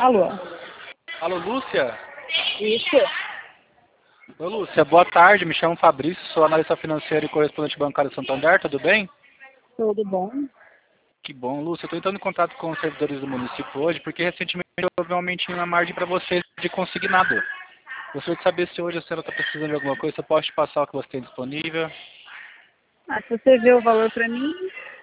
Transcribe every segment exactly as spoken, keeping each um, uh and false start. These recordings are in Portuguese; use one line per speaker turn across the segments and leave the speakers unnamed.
Alô?
Alô, Lúcia?
Isso.
Ô, Lúcia, boa tarde. Me chamo Fabrício, sou analista financeiro e correspondente bancário Santander. Tudo bem?
Tudo bom?
Que bom, Lúcia. Eu estou entrando em contato com os servidores do município hoje, porque recentemente houve um aumentinho na margem para vocês de consignado. Gostaria de saber se hoje a senhora está precisando de alguma coisa, se eu posso te passar o que você tem disponível.
Ah, se você vê o valor para mim,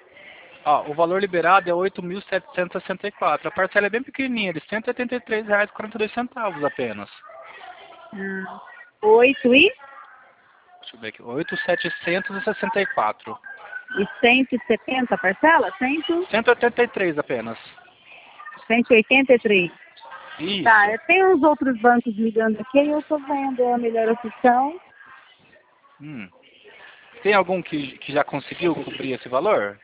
Ó, o valor liberado é oito mil setecentos e sessenta e quatro. A parcela é bem pequenininha, de cento e oitenta e três reais e quarenta e dois centavos apenas.
ah, oito e,
Deixa eu ver aqui. oito mil setecentos e sessenta e quatro.
e cento e setenta a parcela? cem,
cento e oitenta e três apenas.
cento e oitenta e três.
Isso.
Tá, eu tenho uns outros bancos ligando aqui e eu estou vendo a melhor opção.
Hum. Tem algum que, que já conseguiu cobrir esse valor?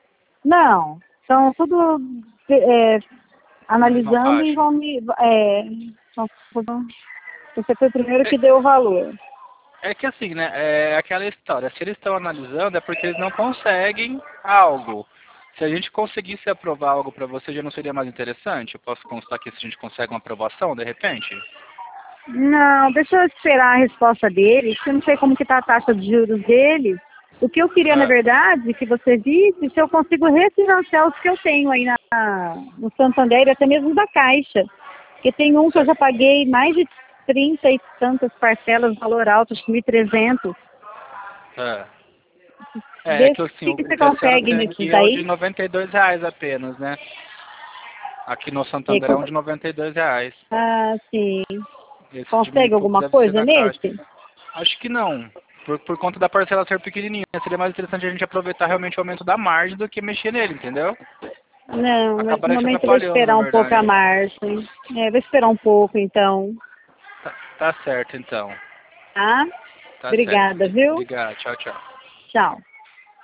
Não, estão tudo é,
Na mesma
analisando e
faixa.
vão me... É, vão- vão- você foi o primeiro que deu o valor.
É que assim, né? É aquela história. Se eles estão analisando é porque eles não conseguem algo. Se a gente conseguisse aprovar algo para você, já não seria mais interessante? Eu posso constar aqui se a gente consegue uma aprovação, de repente?
Não, deixa eu esperar a resposta dele, porque eu não sei como que está a taxa de juros dele. O que eu queria, na
Ah,
verdade, que você visse, se eu consigo refinanciar os que eu tenho aí na, no Santander, e até mesmo da Caixa. Porque tem um que eu já paguei mais de trinta e tantas parcelas, valor alto, acho que mil e trezentos.
ah. É, é
Vê
que assim,
se
o,
que
o
você
que a senhora
consegue
tem
nesses
aqui é o de
daí.
noventa e dois reais apenas, né? Aqui no
E aí,
Santander é um
con-
de noventa e dois reais.
ah, sim.
Esse de mil e
Consegue
pouco
alguma
deve ser
coisa
da Caixa.
nesse?
Acho que não. Por, por conta da parcela ser pequenininha. Seria mais interessante a gente aproveitar realmente o aumento da margem do que mexer nele, entendeu?
Não, nesse
Acabaria te
momento eu vou
atrapalhando, na
esperar um pouco a
verdade.
margem. É, vou esperar um pouco, então.
Tá, tá certo, então.
Tá?
Tá certo.
Obrigada, viu?
Obrigado. Tchau, tchau.
Tchau.